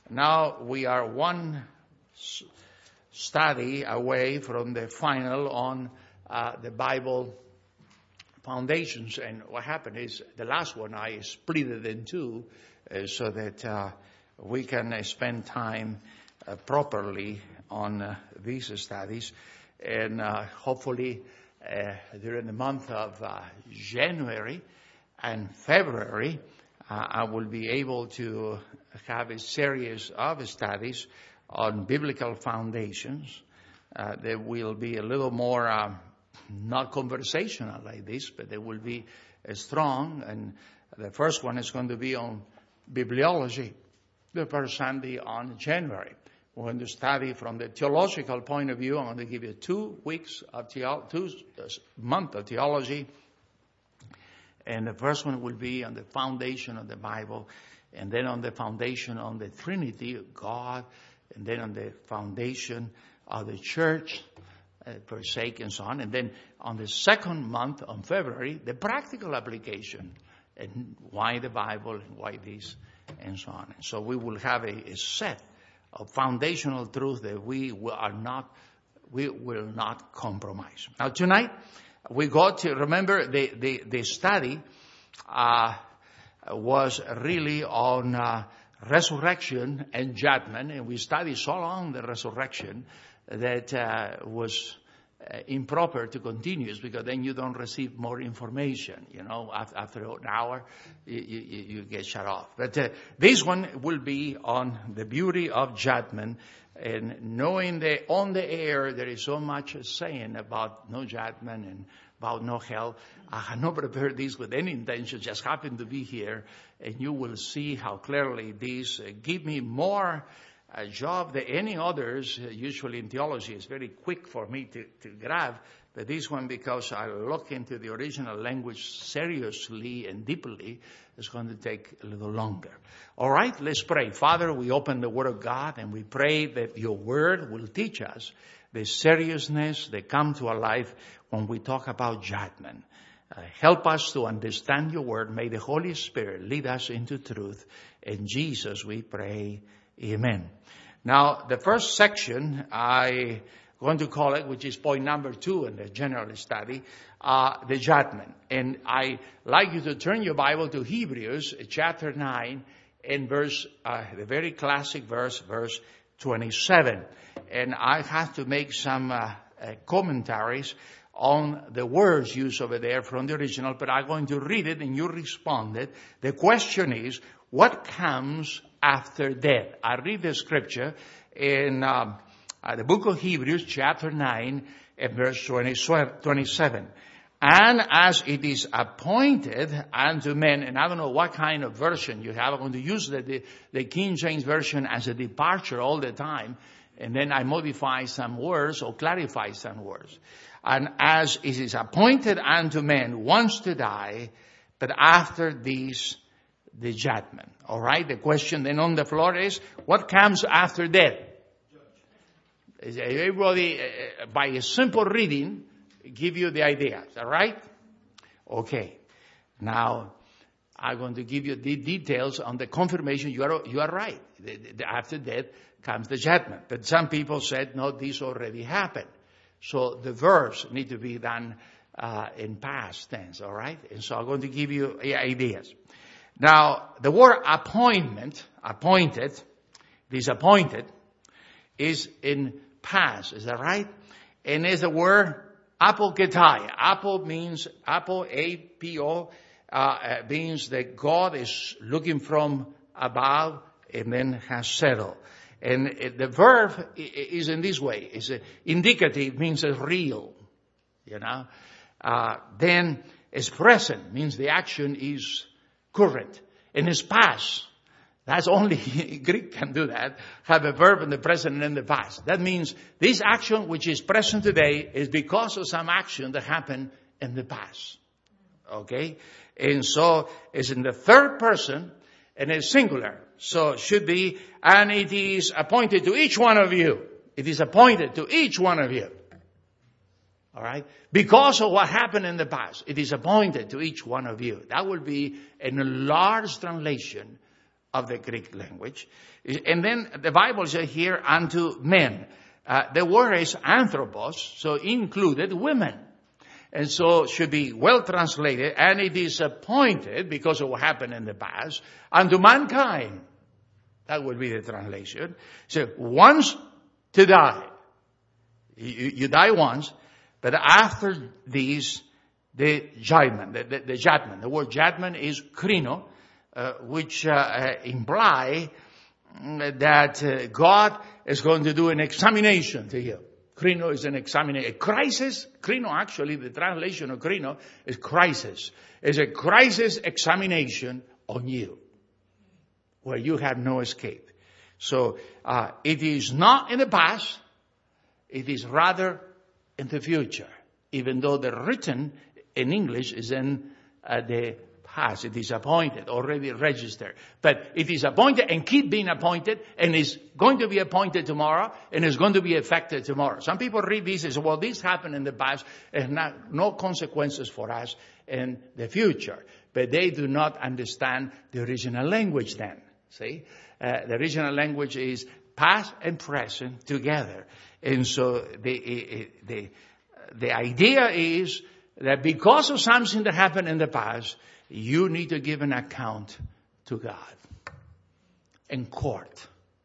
Now we are one study away from the final on the Bible foundations. And what happened is the last one I split it in two so that we can spend time properly on these studies. And hopefully during the month of January and February, I will be able to have a series of studies on biblical foundations. They will be a little more not conversational like this, but they will be strong. And the first one is going to be on bibliology, the first Sunday on January. We're going to study from the theological point of view. I'm going to give you 2 weeks of 2 months of theology. And the first one will be on the foundation of the Bible, and then on the foundation on the Trinity of God, and then on the foundation of the church, per se, and so on. And then on the second month, on February, the practical application, and why the Bible, and why this, and so on. And so we will have a set of foundational truths that we will not compromise. Now tonight, we got to remember the study was really on resurrection and judgment, and we studied so long the resurrection that was improper to continue, because then you don't receive more information. You know, after an hour, you get shut off. But this one will be on the beauty of judgment. And knowing that on the air there is so much saying about no judgment and about no hell, I have not prepared this with any intention, just happened to be here, and you will see how clearly these give me more job than any others. Usually in theology it's very quick for me to grab, but this one, because I look into the original language seriously and deeply, is going to take a little longer. All right, let's pray. Father, we open the Word of God and we pray that your Word will teach us the seriousness that comes to our life when we talk about judgment. Help us to understand your Word. May the Holy Spirit lead us into truth. In Jesus we pray. Amen. Now, the first section, I'm going to call it, which is point number 2 in the general study, the judgment. And I like you to turn your Bible to Hebrews chapter 9 and the very classic verse 27. And I have to make some commentaries on the words used over there from the original, but I'm going to read it and you respond it. The question is, what comes after death? I read the scripture in the book of Hebrews, chapter 9, and verse 27. And as it is appointed unto men, and I don't know what kind of version you have. I'm going to use the King James Version as a departure all the time, and then I modify some words or clarify some words. And as it is appointed unto men once to die, but after this, the judgment. All right? The question then on the floor is, what comes after death? Everybody, by a simple reading, give you the ideas. All right? Okay. Now, I'm going to give you the details on the confirmation. You are right. After death comes the judgment. But some people said, no, this already happened. So the verse need to be done in past tense. All right? And so I'm going to give you ideas. Now, the word appointed, disappointed, is in past. Is that right? And is the word apoketai. A-P-O, means that God is looking from above and then has settled. And the verb is in this way. It's indicative, means it's real. You know? Then it's present, means the action is current. And it's past. That's only Greek can do that. Have a verb in the present and in the past. That means this action which is present today is because of some action that happened in the past. Okay? And so it's in the third person and it's singular. So it should be, and it is appointed to each one of you. It is appointed to each one of you. All right? Because of what happened in the past, it is appointed to each one of you. That will be an enlarged translation of the Greek language. And then the Bible says here, unto men. The word is anthropos, so included women. And so it should be well translated, and it is appointed, because of what happened in the past, unto mankind. That would be the translation. So once to die. You die once, but after these, the judgment, the judgment. The word judgment is krino, which imply that God is going to do an examination to you. Krino is an examination. A crisis, krino actually, the translation of krino is crisis. It's a crisis examination on you, where you have no escape. So it is not in the past, it is rather in the future, even though the written in English is in the past. It is appointed, already registered. But it is appointed and keep being appointed, and is going to be appointed tomorrow, and is going to be effected tomorrow. Some people read this and say, well, this happened in the past, and no consequences for us in the future. But they do not understand the original language then. See? The original language is past and present together. And so the idea is that because of something that happened in the past, you need to give an account to God in court.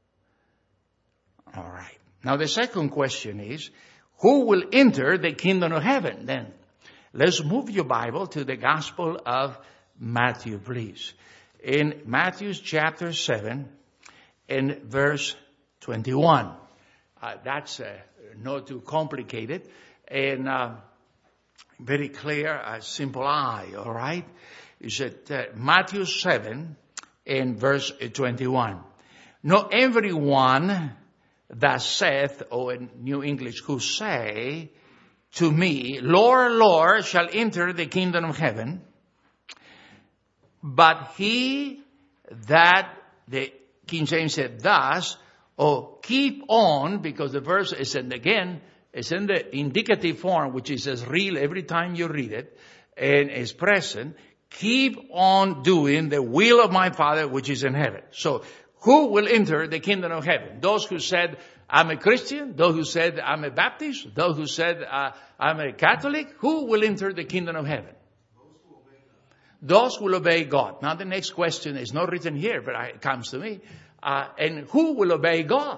All right. Now the second question is, who will enter the kingdom of heaven then? Let's move your Bible to the Gospel of Matthew, please. In Matthew chapter 7 and verse 21. That's not too complicated and very clear, simple eye, all right? It's at Matthew 7 and verse 21. Not everyone that saith, or in New English, who say to me, Lord, Lord, shall enter the kingdom of heaven, but he that, the King James said, thus, or keep on, because the verse is in the indicative form, which is as real every time you read it, and is present, keep on doing the will of my Father which is in heaven. So, who will enter the kingdom of heaven? Those who said, I'm a Christian, those who said, I'm a Baptist, those who said, I'm a Catholic, who will enter the kingdom of heaven? Those who will obey God. Now the next question is not written here, but it comes to me. And who will obey God?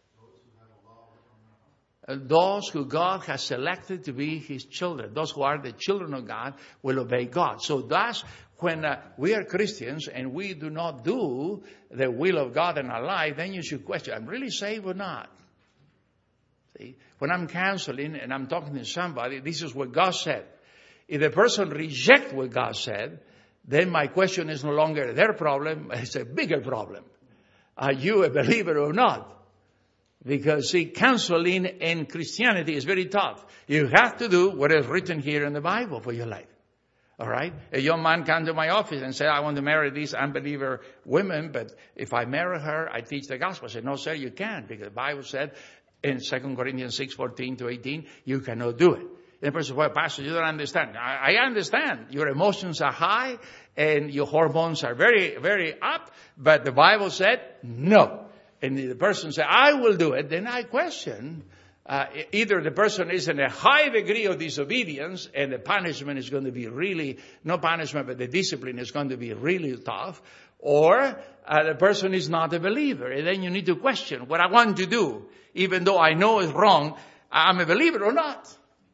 Those who God has selected to be His children. Those who are the children of God will obey God. So thus, when we are Christians and we do not do the will of God in our life, then you should question, I'm really saved or not? See? When I'm counseling and I'm talking to somebody, this is what God said. If the person rejects what God said, then my question is no longer their problem, it's a bigger problem. Are you a believer or not? Because, see, counseling in Christianity is very tough. You have to do what is written here in the Bible for your life. All right? A young man came to my office and said, I want to marry these unbeliever women, but if I marry her, I teach the gospel. I said, no, sir, you can't, because the Bible said in 2 Corinthians 6:14-18, you cannot do it. And the person said, well, Pastor, you don't understand. I understand. Your emotions are high and your hormones are very, very up, but the Bible said no. And the person said, I will do it. Then I question, either the person is in a high degree of disobedience and the punishment is going to be really, no punishment, but the discipline is going to be really tough, or the person is not a believer. And then you need to question what I want to do, even though I know it's wrong, I'm a believer or not.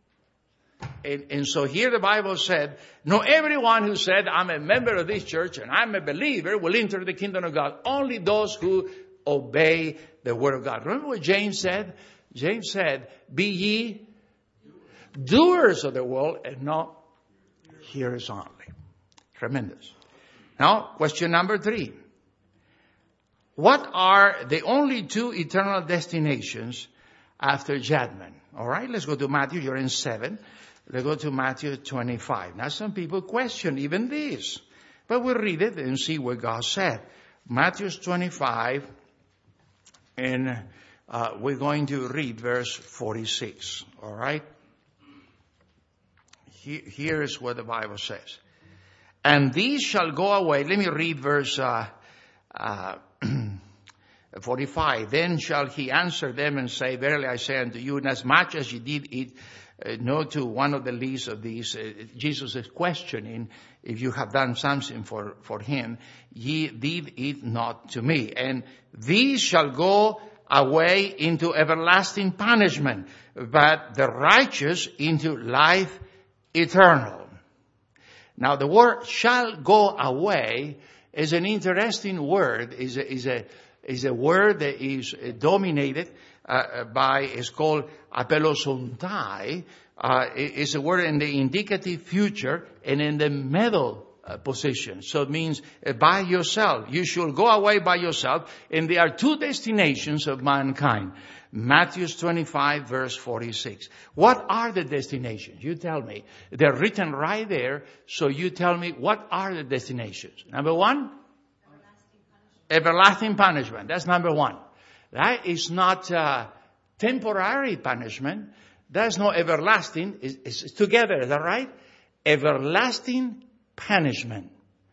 And so here the Bible said, no, everyone who said, I'm a member of this church and I'm a believer will enter the kingdom of God. Only those who obey the word of God. Remember what James said? James said, be ye doers of the word and not hearers only. Tremendous. Now, question number 3. What are the only 2 eternal destinations after judgment? All right, let's go to Matthew. You're in 7. Let's go to Matthew 25. Now, some people question even this, but we'll read it and see what God said. Matthew 25, and we're going to read verse 46. All right? Here is what the Bible says. And these shall go away. Let me read verse 45, then shall he answer them and say, verily I say unto you, inasmuch as ye did eat, no to one of the least of these, Jesus is questioning if you have done something for him, ye did it not to me. And these shall go away into everlasting punishment, but the righteous into life eternal. Now the word shall go away is an interesting word, is a word that is dominated it's called apelosontai. It's a word in the indicative future and in the middle position. So it means by yourself. You should go away by yourself. And there are two destinations of mankind. Matthew 25 verse 46. What are the destinations? You tell me. They're written right there. So you tell me, what are the destinations? Number one? Everlasting punishment. That's number one. That is not temporary punishment. That's not everlasting. It's together. Is that right? Everlasting punishment.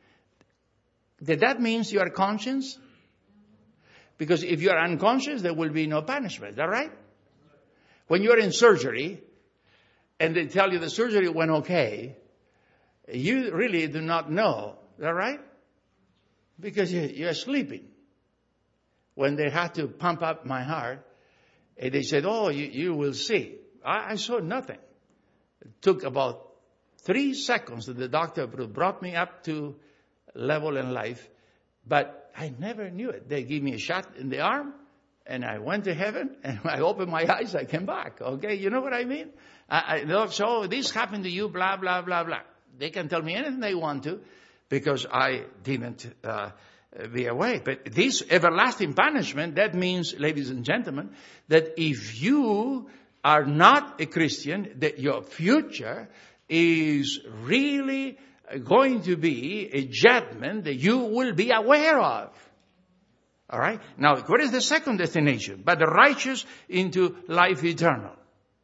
That means you are conscious? Because if you are unconscious, there will be no punishment. Is that right? When you're in surgery and they tell you the surgery went okay, you really do not know. Is that right? Because you're sleeping. When they had to pump up my heart, and they said, oh, you will see. I saw nothing. It took about 3 seconds that the doctor brought me up to level in life, but I never knew it. They gave me a shot in the arm, and I went to heaven, and I opened my eyes, I came back. Okay, you know what I mean? So this happened to you, blah, blah, blah, blah. They can tell me anything they want to, because I didn't be away. But this everlasting punishment, that means, ladies and gentlemen, that if you are not a Christian, that your future is really going to be a judgment that you will be aware of. All right? Now, what is the second destination? But the righteous into life eternal.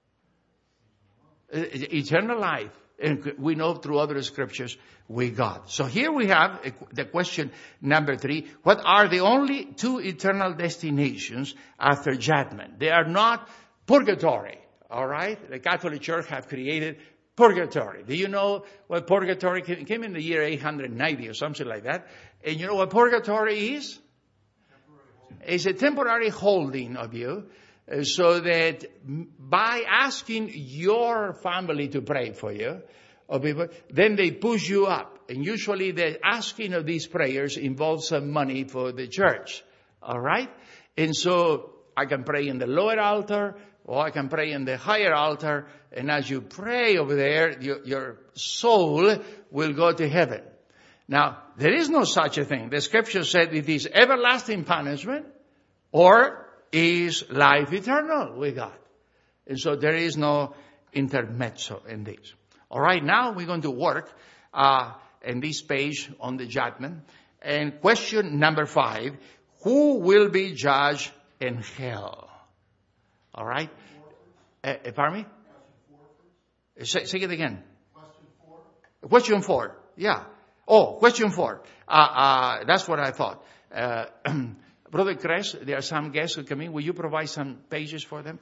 Eternal life. And we know through other scriptures we got. So here we have the question number 3. What are the only 2 eternal destinations after judgment? They are not purgatory. All right? The Catholic Church have created purgatory. Do you know what purgatory came in the year 890 or something like that? And you know what purgatory is? It's a temporary holding of you. So that by asking your family to pray for you, or people, then they push you up. And usually the asking of these prayers involves some money for the church. All right? And so I can pray in the lower altar, or I can pray in the higher altar. And as you pray over there, your soul will go to heaven. Now, there is no such a thing. The scripture said it is everlasting punishment or is life eternal with God. And so there is no intermezzo in this. All right, now we're going to work in this page on the judgment. And question number 5, who will be judged in hell? All right? Pardon me? Say it again. Question 4. Yeah. Oh, question 4. That's what I thought. Brother Kress, there are some guests who come in. Will you provide some pages for them?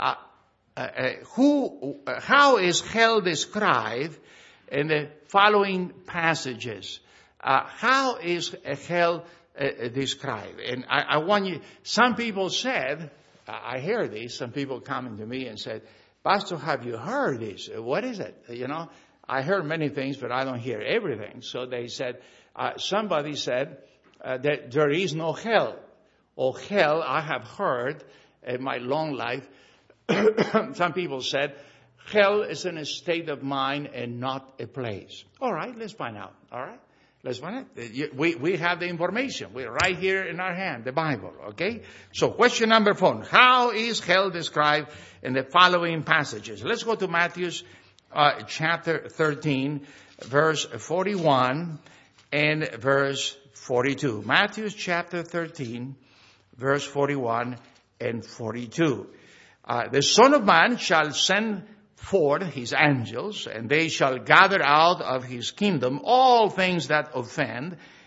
How is hell described in the following passages? How is hell described? And I want you, some people said, I hear this, some people coming to me and said, Pastor, have you heard this? What is it? You know, I heard many things, but I don't hear everything. So they said, somebody said that there is no hell. Or hell, I have heard in my long life, some people said, hell is in a state of mind and not a place. All right, let's find out. All right, let's find out. We have the information. We're right here in our hand, the Bible, okay? So question number 4, how is hell described in the following passages? Let's go to Matthew chapter 13, verse 41 and verse 42. Matthew chapter 13, verse 41 and 42. The Son of Man shall send forth his angels, and they shall gather out of his kingdom all things that offend,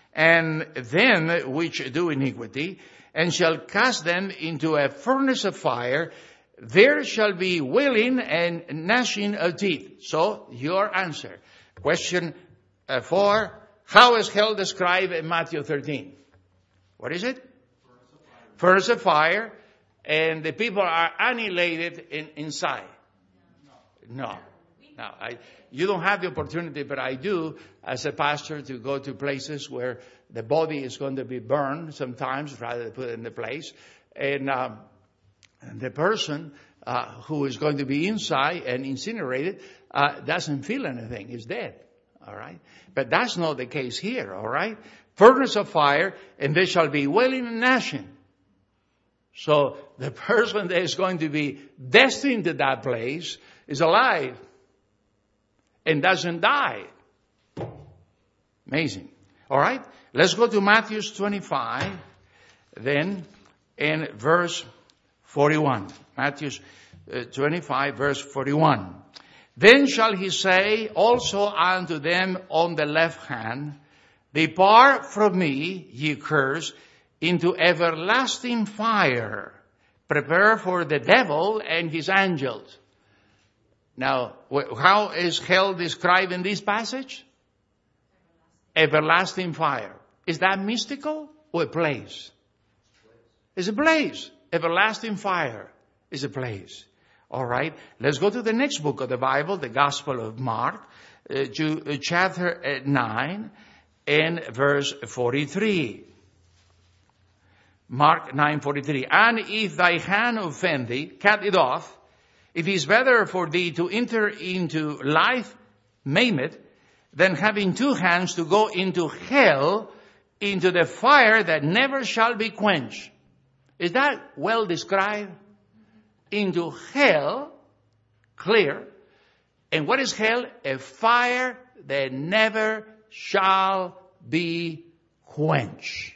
and them which do iniquity, and shall cast them into a furnace of fire. There shall be wailing and gnashing of teeth. So, your answer. Question 4. How is hell described in Matthew 13? What is it? Furnace of fire. And the people are annihilated inside. No. You don't have the opportunity, but I do, as a pastor, to go to places where the body is going to be burned sometimes, rather than put it in the place. And the person who is going to be inside and incinerated doesn't feel anything. Is dead. All right? But that's not the case here. All right? Furnace of fire, and there shall be wailing and gnashing. So the person that is going to be destined to that place is alive and doesn't die. Amazing. All right? Let's go to Matthew 25, then, in verse 41. Matthew 25, verse 41. Then shall he say also unto them on the left hand, Depart from me, ye cursed, into everlasting fire, prepared for the devil and his angels. Now, how is hell described in this passage? Everlasting fire. Is that mystical or a place? It's a place. Everlasting fire is a place. All right. Let's go to the next book of the Bible, the Gospel of Mark, chapter 9 and verse 43. Mark 9:43. And if thy hand offend thee, cut it off. It is better for thee to enter into life maimed than having two hands to go into hell, into the fire that never shall be quenched. Is that well described? Into hell, clear. And what is hell? A fire that never shall be quenched.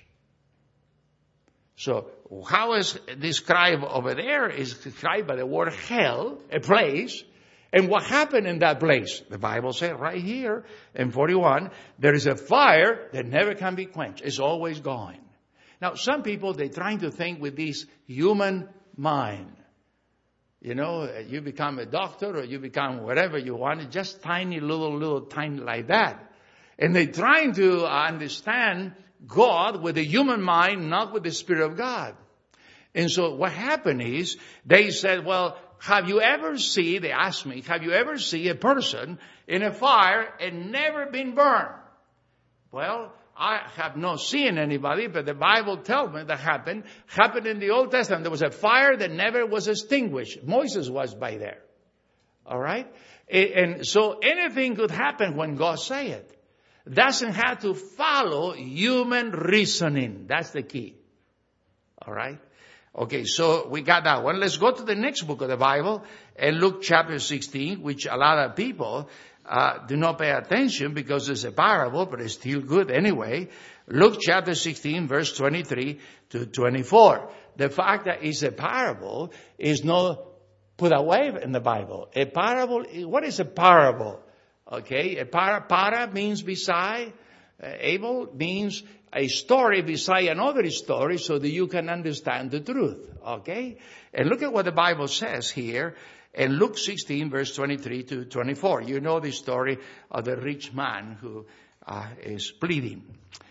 So, how is described over there is described by the word hell, a place. And what happened in that place? The Bible says right here in 41, there is a fire that never can be quenched. It's always going. Now, some people, they're trying to think with this human mind. You know, you become a doctor or you become whatever you want, just tiny, little tiny like that. And they're trying to understand God with the human mind, not with the Spirit of God. And so what happened is, they said, well, they asked me, have you ever seen a person in a fire and never been burned? Well, I have not seen anybody, but the Bible tells me that happened in the Old Testament. There was a fire that never was extinguished. Moses was by there. All right? And so anything could happen when God says it. Doesn't have to follow human reasoning. That's the key. All right? Okay, so we got that one. Let's go to the next book of the Bible, and Luke chapter 16, which a lot of people do not pay attention because it's a parable, but it's still good anyway. Luke chapter 16, verse 23 to 24. The fact that it's a parable is not put away in the Bible. A parable, what is a parable? Okay, a para means beside. Able means a story beside another story so that you can understand the truth. Okay? And look at what the Bible says here in Luke 16, verse 23 to 24. You know the story of the rich man who is pleading.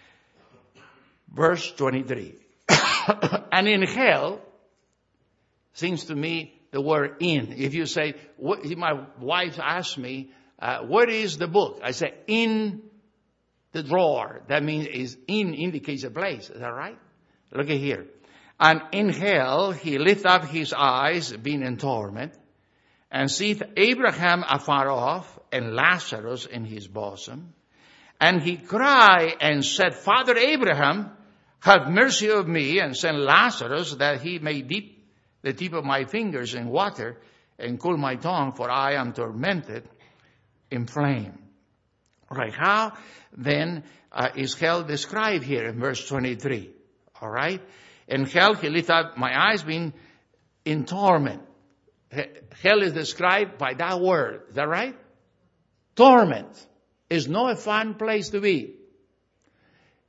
Verse 23. And in hell, seems to me the word in. If you say, my wife asked me, what is the book? I say, in the drawer. That means indicates a place. Is that right? Look at here. And in hell he lift up his eyes, being in torment, and seeth Abraham afar off, and Lazarus in his bosom. And he cried and said, Father Abraham, have mercy of me, and send Lazarus that he may dip the tip of my fingers in water, and cool my tongue, for I am tormented in flame. All right, how then is hell described here in verse 23? All right, in hell he lift up my eyes, being in torment. Hell is described by that word. Is that right? Torment is not a fun place to be.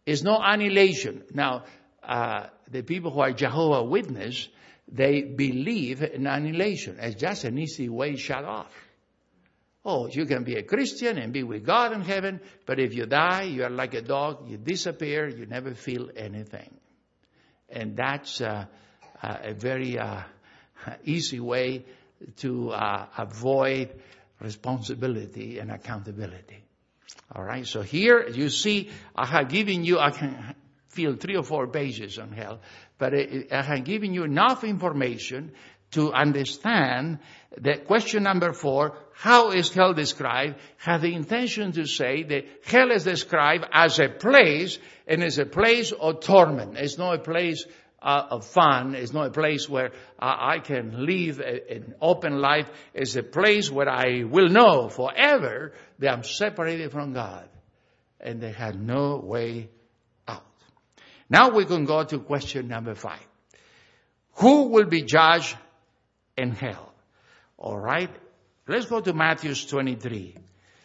It's no annihilation. Now, the people who are Jehovah's Witnesses, they believe in annihilation. It's just an easy way shut off. Oh, you can be a Christian and be with God in heaven, but if you die, you are like a dog, you disappear, you never feel anything. And that's a very easy way to avoid responsibility and accountability. All right, so here you see, I have given you, I can fill 3 or 4 pages on hell, but I have given you enough information to understand that question number 4, how is hell described, have the intention to say that hell is described as a place, and it's a place of torment. It's not a place of fun. It's not a place where I can live an open life. It's a place where I will know forever that I'm separated from God, and they have no way out. Now we can go to question number 5. Who will be judged in hell? All right. Let's go to Matthew 23.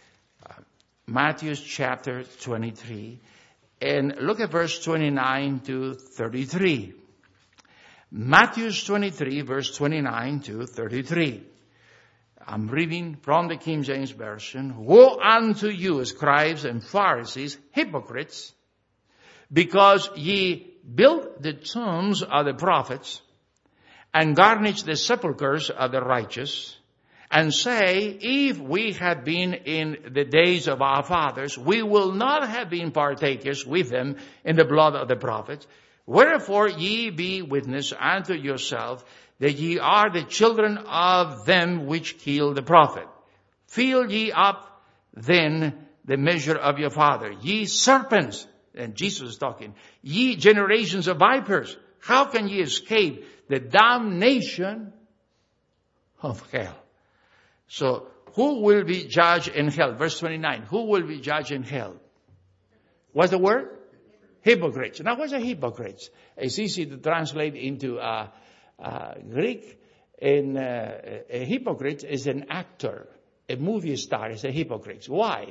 Matthew chapter 23. And look at verse 29 to 33. Matthew 23, verse 29 to 33. I'm reading from the King James Version. Woe unto you, scribes and Pharisees, hypocrites, because ye build the tombs of the prophets, and garnish the sepulchres of the righteous, and say, if we had been in the days of our fathers, we will not have been partakers with them in the blood of the prophets. Wherefore ye be witness unto yourself that ye are the children of them which killed the prophet. Fill ye up then the measure of your father. Ye serpents, and Jesus is talking, ye generations of vipers, how can ye escape the damnation of hell? So, who will be judged in hell? Verse 29. Who will be judged in hell? What's the word? Hypocrites. Now, what's a hypocrite? It's easy to translate into Greek. And a hypocrite is an actor. A movie star is a hypocrite. Why?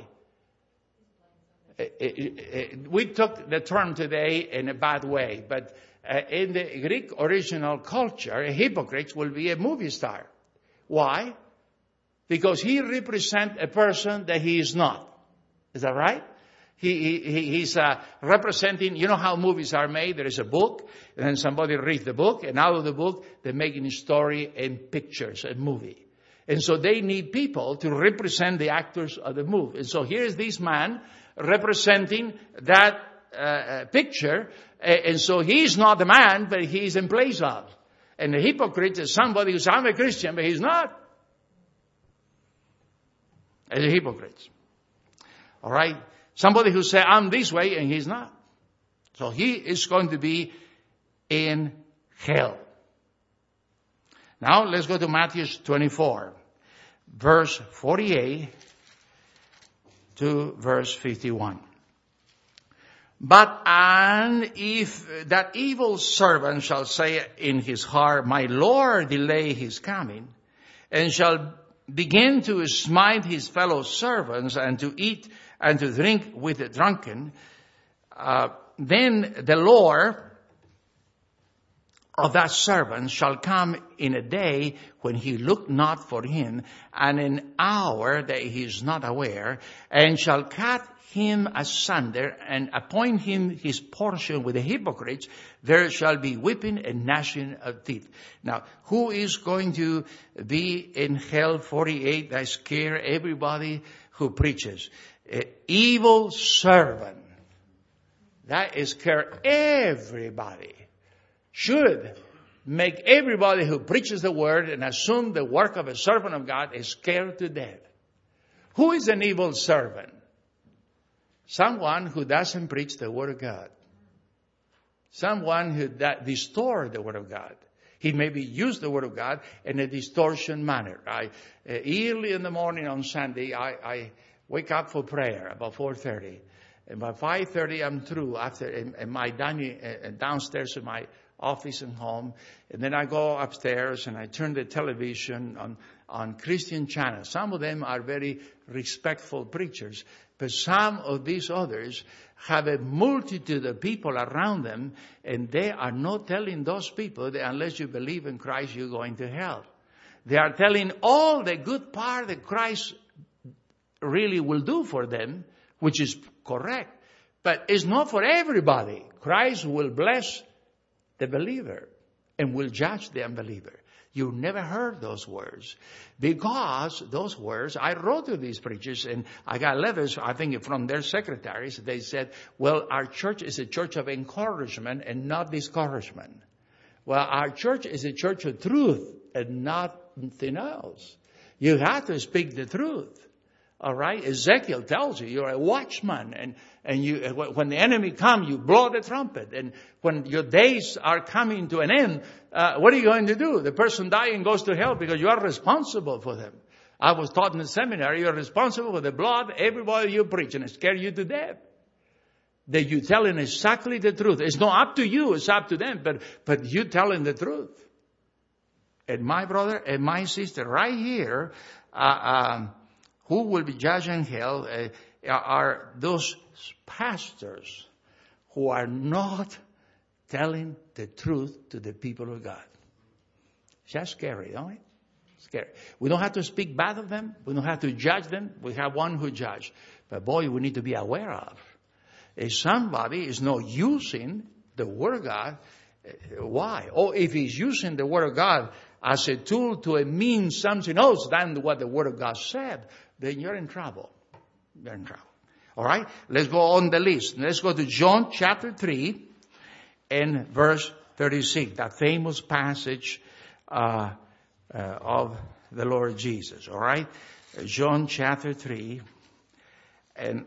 We took the term today in a bad way, but in the Greek original culture, a hypocrite will be a movie star. Why? Because he represents a person that he is not. Is that right? He's representing, you know how movies are made? There is a book, and then somebody reads the book, and out of the book, they're making a story and pictures, a movie. And so they need people to represent the actors of the movie. And so here's this man representing that picture, and so he's not the man, but he's in place of. And the hypocrite is somebody who says, I'm a Christian, but he's not. As a hypocrite. All right? Somebody who says, I'm this way, and he's not. So he is going to be in hell. Now, let's go to Matthew 24, verse 48 to verse 51. But and if that evil servant shall say in his heart, my Lord delay his coming, and shall begin to smite his fellow servants and to eat and to drink with the drunken, then the Lord of that servant shall come in a day when he look not for him, and an hour that he is not aware, and shall cut him asunder and appoint him his portion with the hypocrites. There shall be weeping and gnashing of teeth. Now, who is going to be in hell 48 that scare everybody who preaches? Evil servant. That is scare everybody. Should make everybody who preaches the word and assume the work of a servant of God is scared to death. Who is an evil servant? Someone who doesn't preach the word of God. Someone who distorts the word of God. He maybe used the word of God in a distortion manner. Early in the morning on Sunday, I wake up for prayer about 4:30. And by 5:30, I'm through after in my dining downstairs in my office and home. And then I go upstairs and I turn the television on Christian channels. Some of them are very respectful preachers, but some of these others have a multitude of people around them, and they are not telling those people that unless you believe in Christ, you're going to hell. They are telling all the good part that Christ really will do for them, which is correct. But it's not for everybody. Christ will bless the believer and will judge the unbeliever. You never heard those words. Because those words, I wrote to these preachers, and I got letters, I think, from their secretaries. They said, well, our church is a church of encouragement and not discouragement. Well, our church is a church of truth and nothing else. You have to speak the truth. All right? Ezekiel tells you, you're a watchman, and you, when the enemy comes, you blow the trumpet. And when your days are coming to an end, what are you going to do? The person dying goes to hell because you are responsible for them. I was taught in the seminary, you're responsible for the blood, everybody you preach, and it scares you to death. That you telling exactly the truth. It's not up to you, it's up to them, but you telling the truth. And my brother and my sister right here, who will be judged in hell are those pastors who are not telling the truth to the people of God. It's just scary, don't it? Scary. We don't have to speak bad of them. We don't have to judge them. We have one who judges. But boy, we need to be aware of. If somebody is not using the Word of God, why? Or if he's using the Word of God as a tool to mean something else than what the Word of God said, then you're in trouble. You're in trouble. All right? Let's go on the list. Let's go to John chapter 3 and verse 36, that famous passage of the Lord Jesus. All right? John chapter 3 and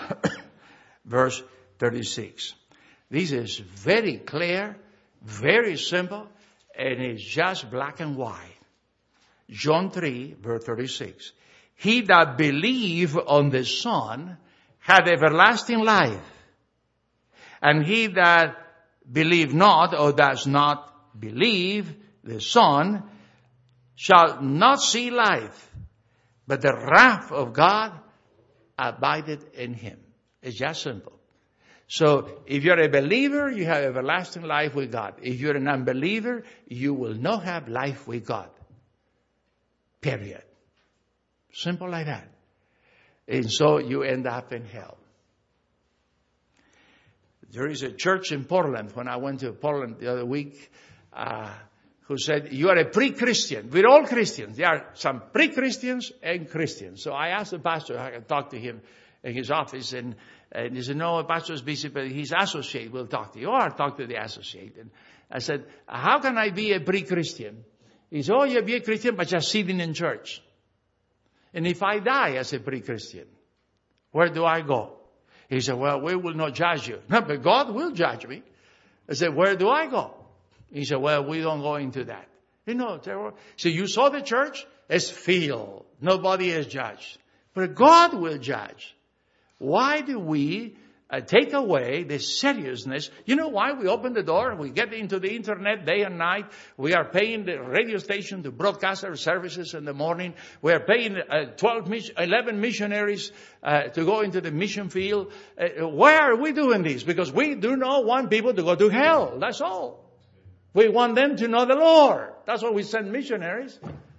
verse 36. This is very clear, very simple, and it's just black and white. John 3, verse 36. He that believe on the Son hath everlasting life. And he that believe not or does not believe the Son shall not see life, but the wrath of God abideth in him. It's just simple. So if you're a believer, you have everlasting life with God. If you're an unbeliever, you will not have life with God. Period. Simple like that. And so you end up in hell. There is a church in Portland, when I went to Portland the other week, who said, you are a pre-Christian. We're all Christians. There are some pre-Christians and Christians. So I asked the pastor, I could talk to him in his office, and he said, no, the pastor is busy, but his associate will talk to you. Or I'll talk to the associate. And I said, how can I be a pre-Christian? He said, you'll be a Christian, but just sitting in church. And if I die as a pre-Christian, where do I go? He said, well, we will not judge you. No, but God will judge me. I said, where do I go? He said, well, we don't go into that. You know, so you saw the church? It's filled. Nobody is judged. But God will judge. Why do we take away the seriousness? You know why we open the door? We get into the internet day and night. We are paying the radio station to broadcast our services in the morning. We are paying 11 missionaries to go into the mission field. Why are we doing this? Because we do not want people to go to hell. That's all. We want them to know the Lord. That's why we send missionaries.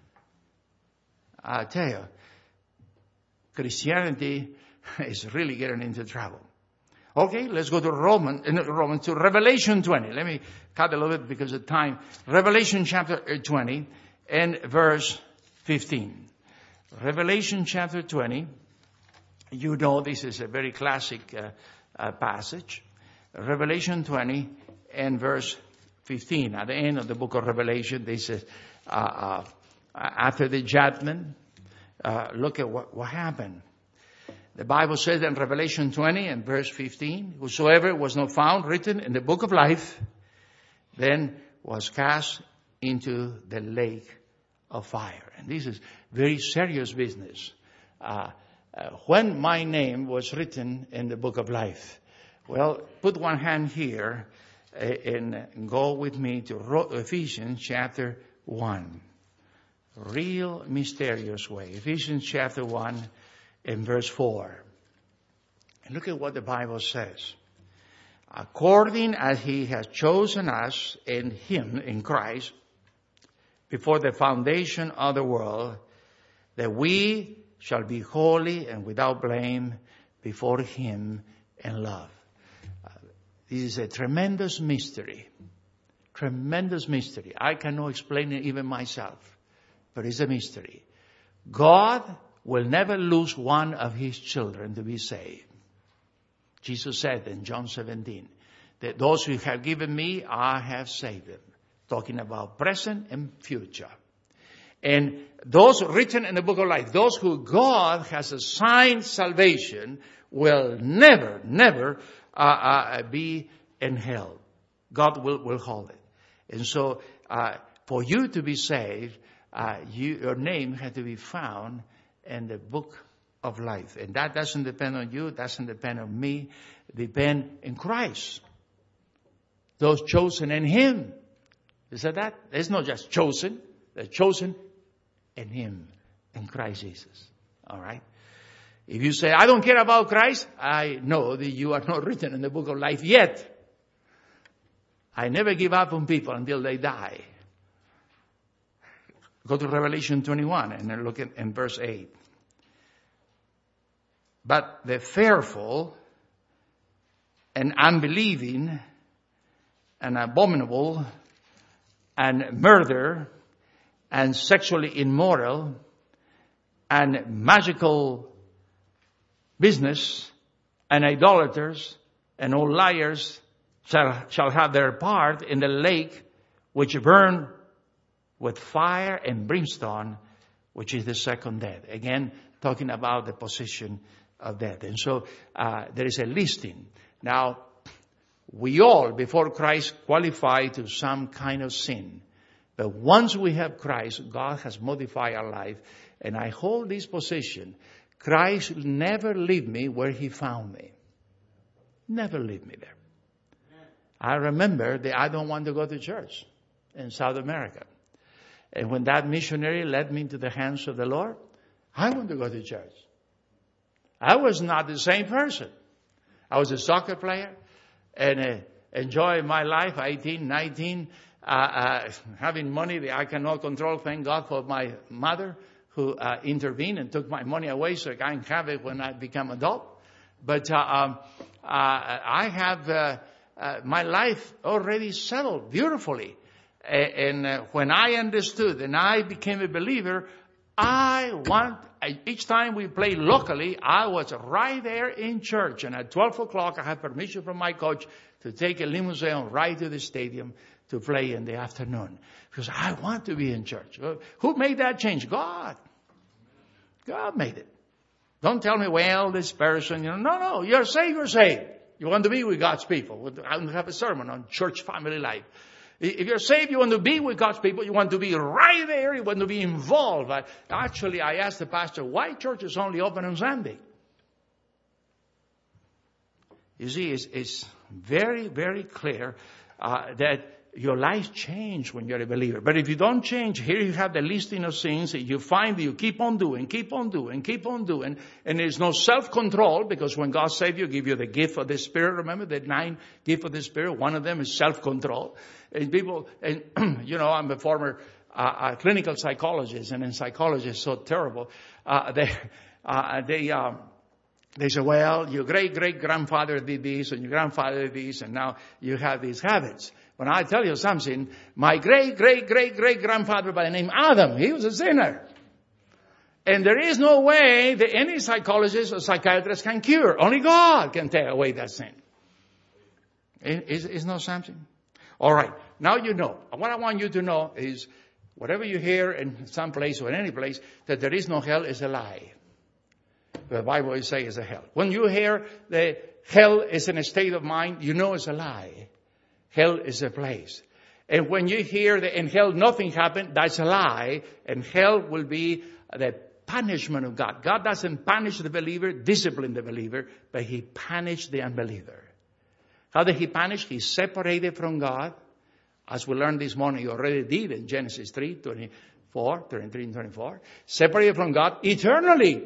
I tell you, Christianity is really getting into trouble. Okay, let's go to to Revelation 20. Let me cut a little bit because of time. Revelation chapter 20 and verse 15. Revelation chapter 20. You know this is a very classic passage. Revelation 20 and verse 15. At the end of the book of Revelation, they say, after the judgment, look at what happened. The Bible says in Revelation 20 and verse 15, whosoever was not found written in the book of life, then was cast into the lake of fire. And this is very serious business. When my name was written in the book of life, well, put one hand here and go with me to Ephesians chapter 1. Real mysterious way. Ephesians chapter 1 and verse 4. And look at what the Bible says. According as he has chosen us in him, in Christ, before the foundation of the world, that we shall be holy and without blame before him in love. This is a tremendous mystery. Tremendous mystery. I cannot explain it even myself, but it's a mystery. God will never lose one of his children to be saved. Jesus said in John 17, that those who have given me, I have saved them. Talking about present and future. And those written in the book of life, those who God has assigned salvation, will never be in hell. God will hold it. And so, for you to be saved, your name had to be found in the book of life. And that doesn't depend on you, doesn't depend on me, depend in Christ. Those chosen in him. You said that? It's not just chosen, they're chosen in him, in Christ Jesus. All right? If you say, I don't care about Christ, I know that you are not written in the book of life yet. I never give up on people until they die. Go to Revelation 21 and then look in verse 8. But the fearful and unbelieving and abominable and murder and sexually immoral and magical business and idolaters and all liars shall have their part in the lake which burn with fire and brimstone, which is the second death. Again, talking about the position of death. And so there is a listing. Now, we all, before Christ, qualify to some kind of sin. But once we have Christ, God has modified our life. And I hold this position. Christ will never leave me where he found me. Never leave me there. I remember that I don't want to go to church in South America. And when that missionary led me into the hands of the Lord, I want to go to church. I was not the same person. I was a soccer player and enjoying my life, 18, 19, having money that I cannot control. Thank God for my mother who intervened and took my money away so I can have it when I become adult. But I have my life already settled beautifully. And when I understood and I became a believer, each time we played locally, I was right there in church. And at 12 o'clock, I had permission from my coach to take a limousine right to the stadium to play in the afternoon. Because I want to be in church. Who made that change? God. God made it. Don't tell me, well, this person, no, you're saved, you're saved. You want to be with God's people. I don't have a sermon on church family life. If you're saved, you want to be with God's people. You want to be right there. You want to be involved. I asked the pastor, why church is only open on Sunday? You see, it's very, very clear that your life changes when you're a believer. But if you don't change, here you have the listing of sins that you find that you keep on doing. And there's no self-control because when God saved you, give you the gift of the Spirit. Remember the 9 gifts of the Spirit? One of them is self-control. And I'm a former clinical psychologist, and in psychology is so terrible. They say, well, your great-great-grandfather did this, and your grandfather did this, and now you have these habits. When I tell you something, my great-great-great-great-grandfather by the name Adam, he was a sinner. And there is no way that any psychologist or psychiatrist can cure. Only God can take away that sin. Is not something? All right. Now you know. What I want you to know is whatever you hear in some place or in any place, that there is no hell is a lie. The Bible is saying it's a hell. When you hear that hell is in a state of mind, you know it's a lie. Hell is a place. And when you hear that in hell nothing happened, that's a lie. And hell will be the punishment of God. God doesn't punish the believer, discipline the believer, but he punishes the unbeliever. How did he punish? He separated from God. As we learned this morning, he already did in Genesis 3:23 and 24. Separated from God eternally.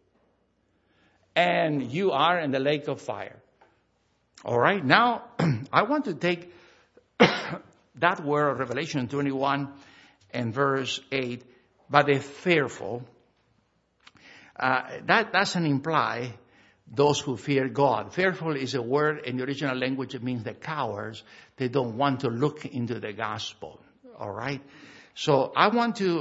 And you are in the lake of fire. All right, now I want to take that word of Revelation 21 and verse 8, but the fearful. That doesn't imply those who fear God. Fearful is a word in the original language. It means the cowards. They don't want to look into the gospel. All right? So I want to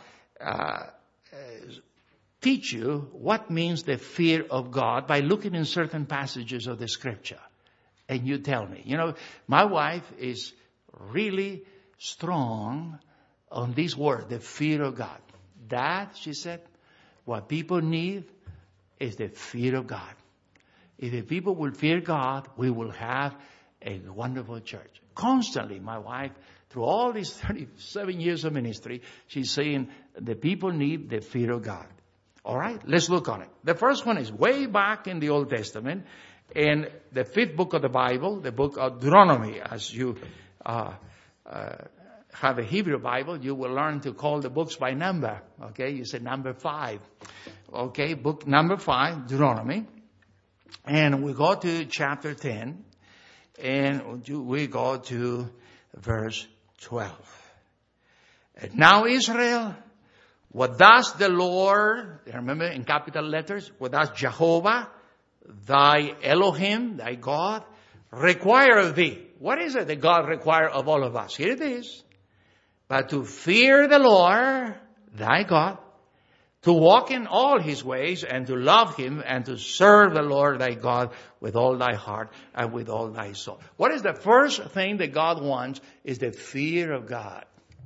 teach you what means the fear of God by looking in certain passages of the scripture. And you tell me. You know, my wife is really strong on this word, the fear of God. That, she said, what people need is the fear of God. If the people will fear God, we will have a wonderful church. Constantly, my wife, through all these 37 years of ministry, she's saying the people need the fear of God. All right, let's look on it. The first one is way back in the Old Testament, in the 5th book of the Bible, the book of Deuteronomy. As you have a Hebrew Bible, you will learn to call the books by number. Okay, you say number 5. Okay, book number 5, Deuteronomy. And we go to chapter 10, and we go to verse 12. And now Israel, what does the Lord, remember in capital letters, what does Jehovah, thy Elohim, thy God, require of thee? What is it that God requires of all of us? Here it is. But to fear the Lord, thy God, to walk in all his ways, and to love him, and to serve the Lord thy God with all thy heart and with all thy soul. What is the first thing that God wants? Is the fear of God.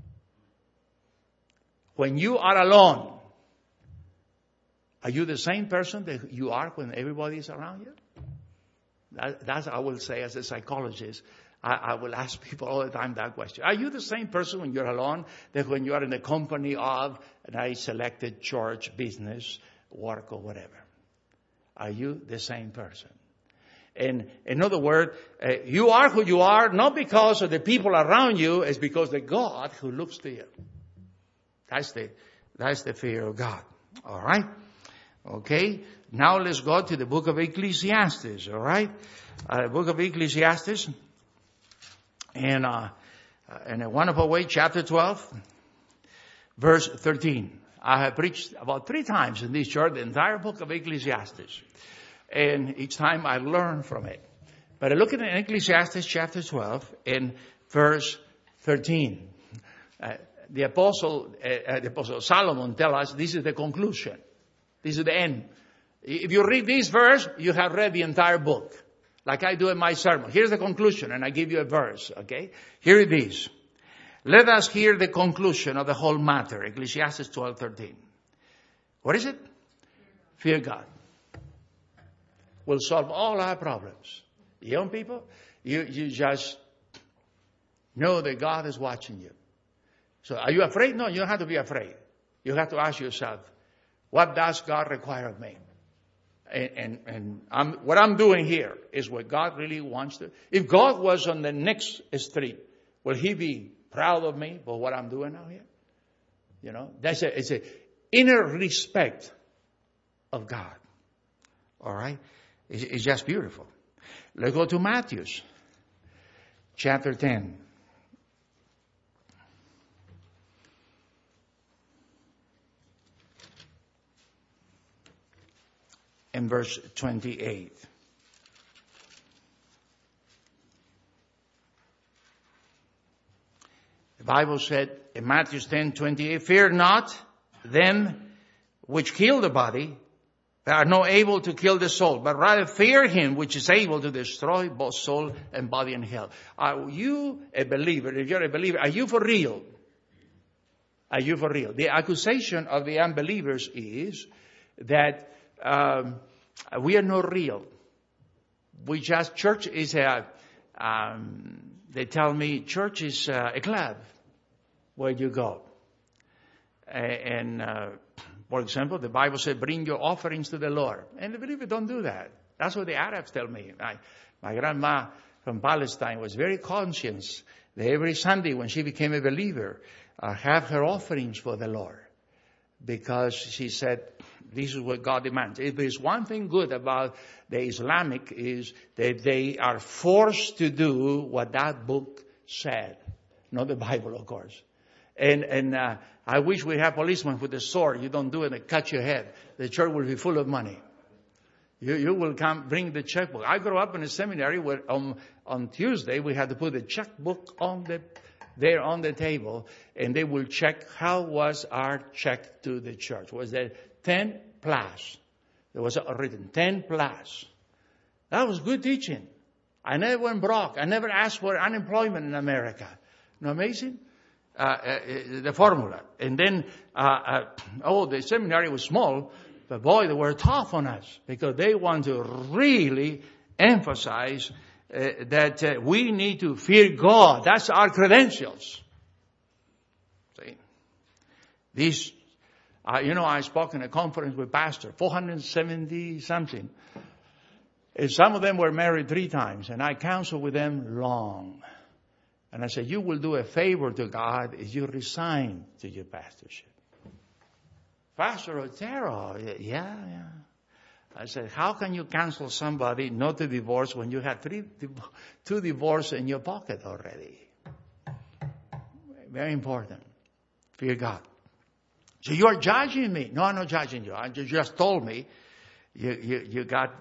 When you are alone, are you the same person that you are when everybody is around you? That's I will say as a psychologist. I will ask people all the time that question. Are you the same person when you're alone that when you are in the company of a selected church, business, work, or whatever? Are you the same person? And in other words, you are who you are not because of the people around you, it's because of the God who looks to you. That's the fear of God. All right? Okay? Now let's go to the book of Ecclesiastes. All right? Book of Ecclesiastes. And in a wonderful way, chapter 12, verse 13. I have preached about 3 times in this church, the entire book of Ecclesiastes. And each time I learn from it. But I look at Ecclesiastes chapter 12 and verse 13. The apostle Solomon tells us this is the conclusion. This is the end. If you read this verse, you have read the entire book. Like I do in my sermon. Here's the conclusion, and I give you a verse, okay? Here it is. Let us hear the conclusion of the whole matter. Ecclesiastes 12:13. What is it? Fear God. Will solve all our problems. Young people, you just know that God is watching you. So are you afraid? No, you don't have to be afraid. You have to ask yourself, what does God require of me? And what I'm doing here is what God really wants to. If God was on the next street, will he be proud of me for what I'm doing out here? You know, it's a inner respect of God. All right? It's just beautiful. Let's go to Matthew, chapter 10. And verse 28. The Bible said in Matthew 10:28, fear not them which kill the body, but are not able to kill the soul, but rather fear him which is able to destroy both soul and body in hell. Are you a believer? If you're a believer, are you for real? Are you for real? The accusation of the unbelievers is that we are not real. Church is they tell me church is a club where you go. And for example, the Bible says, bring your offerings to the Lord. And the believers don't do that. That's what the Arabs tell me. My grandma from Palestine was very conscious that every Sunday when she became a believer, have her offerings for the Lord. Because she said, this is what God demands. If there's one thing good about the Islamic is that they are forced to do what that book said. Not the Bible, of course. And I wish we had policemen with a sword. You don't do it, they cut your head. The church will be full of money. You will come bring the checkbook. I grew up in a seminary where on Tuesday we had to put a checkbook on the table, and they will check how was our check to the church. Was there 10 plus? There was written 10 plus. That was good teaching. I never went broke. I never asked for unemployment in America. Isn't that amazing? The formula. And then, the seminary was small, but boy, they were tough on us because they want to really emphasize that we need to fear God. That's our credentials. See? These, I spoke in a conference with pastors, 470 something. And some of them were married 3 times, and I counseled with them long. And I said, you will do a favor to God if you resign to your pastorship. Pastor Otero, yeah. I said, how can you counsel somebody not to divorce when you have 2 divorces in your pocket already? Very important. Fear God. So you are judging me. No, I'm not judging you. You just told me you got,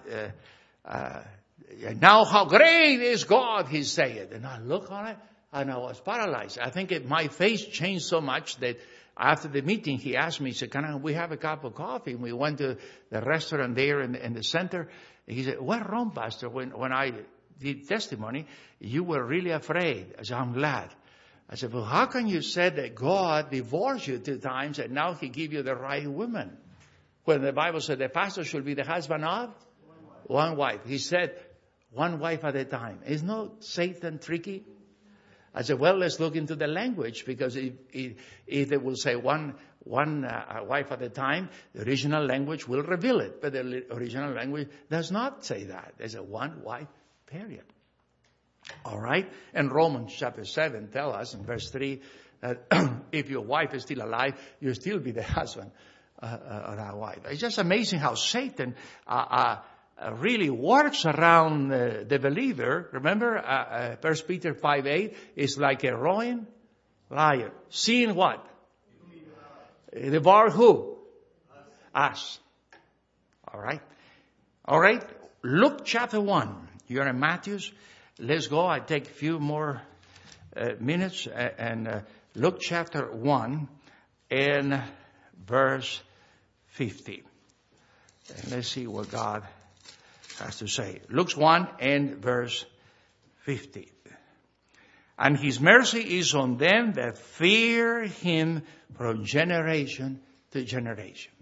now how great is God, he said. And I looked on it and I was paralyzed. I think my face changed so much that after the meeting, he asked me, he said, can we have a cup of coffee? And we went to the restaurant there in the center. And he said, what's wrong, Pastor? When I did testimony, you were really afraid. I said, I'm glad. I said, well, how can you say that God divorced you 2 times and now he gave you the right woman? When the Bible said the pastor should be the husband of one wife. He said, 1 wife at a time. Is not Satan tricky? I said, well, let's look into the language, because if they will say one wife at a time, the original language will reveal it. But the original language does not say that. There's a 1 wife, period. All right? And Romans chapter 7 tells us in verse 3 that if your wife is still alive, you'll still be the husband of that wife. It's just amazing how Satan really works around the believer. Remember, 1 Peter 5:8 is like a roaring lion. Seeing what? Devour who? Us. All right. Luke chapter 1. You're in Matthews. Let's go. I take a few more minutes. And Luke chapter 1 and verse 50. And let's see what God has to say. Luke 1 and verse 50. And his mercy is on them that fear him from generation to generation.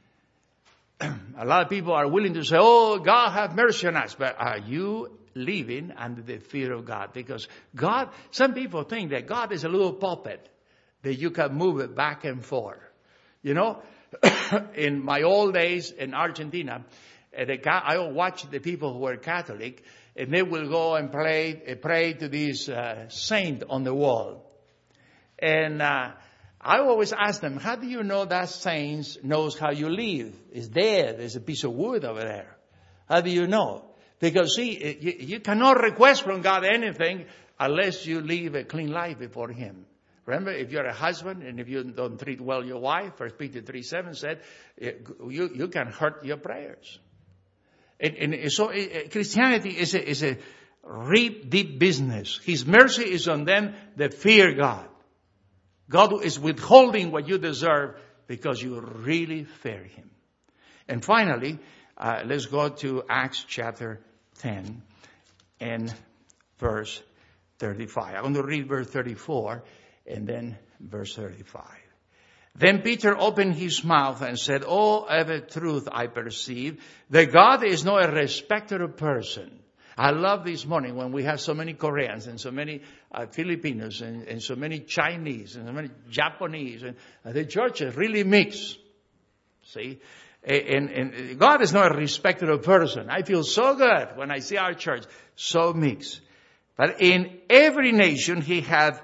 A lot of people are willing to say, oh, God have mercy on us. But are you living under the fear of God? Because God, some people think that God is a little puppet that you can move it back and forth. You know, in my old days in Argentina, I watch the people who were Catholic, and they will go and pray to this saint on the wall. And I always ask them, how do you know that saint knows how you live? It's there. There's a piece of wood over there. How do you know? Because see, you cannot request from God anything unless you live a clean life before him. Remember, if you're a husband and if you don't treat well your wife, 1 Peter 3:7 said, you can hurt your prayers. And so Christianity is a deep business. His mercy is on them that fear God. God is withholding what you deserve because you really fear him. And finally, let's go to Acts chapter 10 and verse 35. I'm going to read verse 34 and then verse 35. Then Peter opened his mouth and said, oh, of a truth I perceive that God is not a respecter of person. I love this morning when we have so many Koreans and so many Filipinos and so many Chinese and so many Japanese. And the church is really mixed. See? And God is not a respecter of person. I feel so good when I see our church so mixed. But in every nation he hath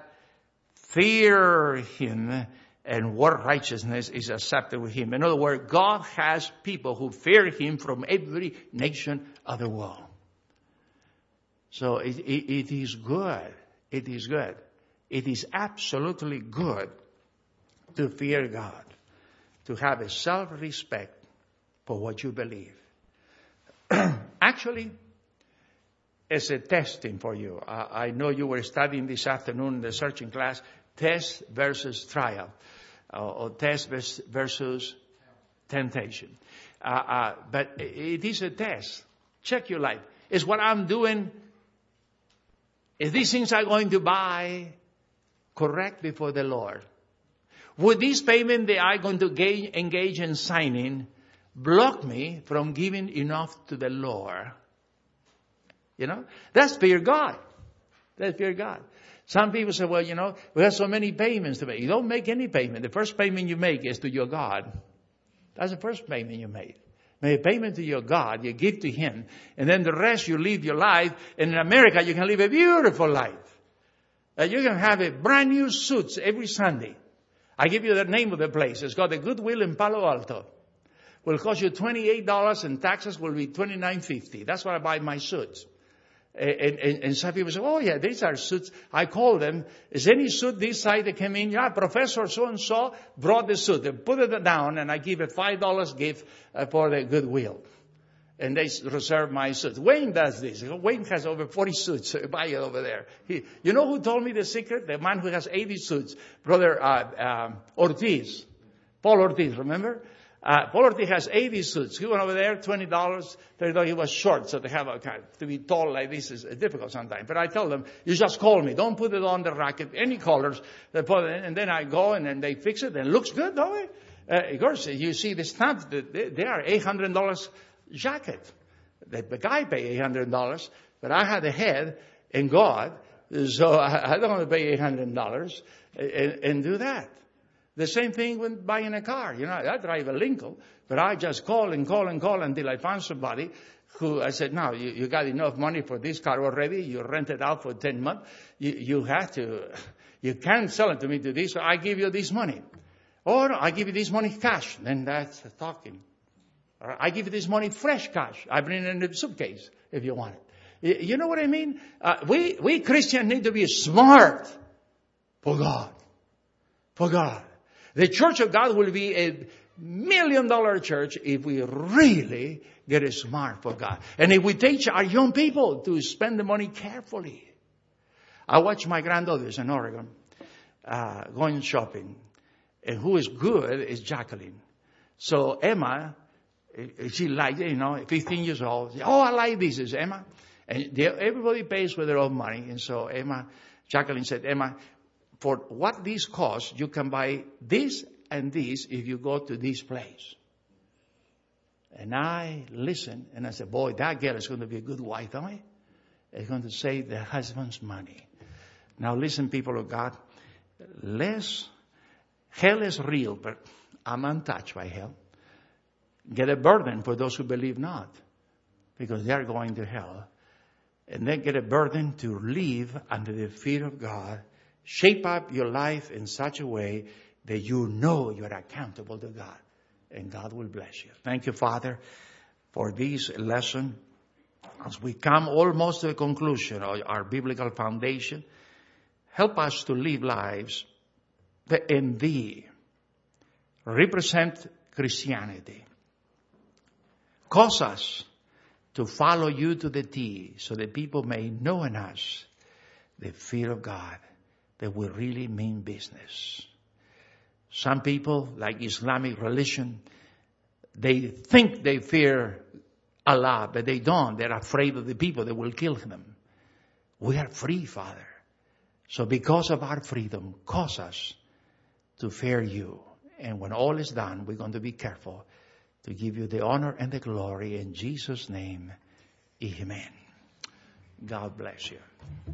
feared him, and what righteousness is accepted with him. In other words, God has people who fear him from every nation of the world. So it is good. It is good. It is absolutely good to fear God, to have a self-respect for what you believe. Actually, it's a testing for you. I know you were studying this afternoon in the searching class, test versus trial, or test versus temptation. But it is a test. Check your life. Is what I'm doing, is these things I'm going to buy correct before the Lord? Would this payment that I'm going to engage in signing block me from giving enough to the Lord? You know, that's fear God. That's fear God. Some people say, well, you know, we have so many payments to make. You don't make any payment. The first payment you make is to your God. That's the first payment you make. Make a payment to your God. You give to Him. And then the rest you live your life. And in America, you can live a beautiful life. You can have a brand new suits every Sunday. I give you the name of the place. It's called the Goodwill in Palo Alto. Will cost you $28 and taxes will be $29.50. That's what I buy my suits. And some people say, oh yeah, these are suits. I call them, is any suit this size that came in? Yeah, Professor so-and-so brought the suit. They put it down and I give a $5 gift for the Goodwill. And they reserve my suits. Wayne does this. Wayne has over 40 suits. So buy it over there. You know who told me the secret? The man who has 80 suits. Brother Ortiz. Paul Ortiz, remember? Paul Ortiz has 80 suits. He went over there, $20, $30. He was short, so to be tall like this is difficult sometimes. But I tell them, you just call me. Don't put it on the racket. Any colors. They put it in, and then I go and then they fix it. And it looks good, don't it? Of course, you see the stamps. They are $800 jacket. The guy paid $800, but I had a head in God, so I don't want to pay $800 and do that. The same thing with buying a car. You know, I drive a Lincoln, but I just call until I found somebody who I said, no, you got enough money for this car already. You rent it out for 10 months. You can't sell it to me to this, so I give you this money. Or I give you this money cash. Then that's talking. Or I give you this money fresh cash. I bring it in the suitcase if you want it. You know what I mean? We Christians need to be smart for God. For God. The church of God will be a $1 million church if we really get smart for God. And if we teach our young people to spend the money carefully. I watch my granddaughters in Oregon going shopping. And who is good is Jacqueline. So Emma, she likes, 15 years old. Oh, I like this, is Emma. And everybody pays with their own money. And so Jacqueline said, Emma, for what this costs, you can buy this and this if you go to this place. And I listened and I said, boy, that girl is going to be a good wife, am I? It's going to save the husband's money. Now listen, people of God, hell is real, but I'm untouched by hell. Get a burden for those who believe not, because they are going to hell. And then get a burden to live under the fear of God. Shape up your life in such a way that you know you're accountable to God. And God will bless you. Thank you, Father, for this lesson. As we come almost to the conclusion of our biblical foundation, help us to live lives that in Thee represent Christianity. Cause us to follow You to the T, so that people may know in us the fear of God, that we really mean business. Some people, like Islamic religion, they think they fear Allah, but they don't. They're afraid of the people that will kill them. We are free, Father. So because of our freedom, cause us to fear You. And when all is done, we're going to be careful to give You the honor and the glory. In Jesus' name, amen. God bless you.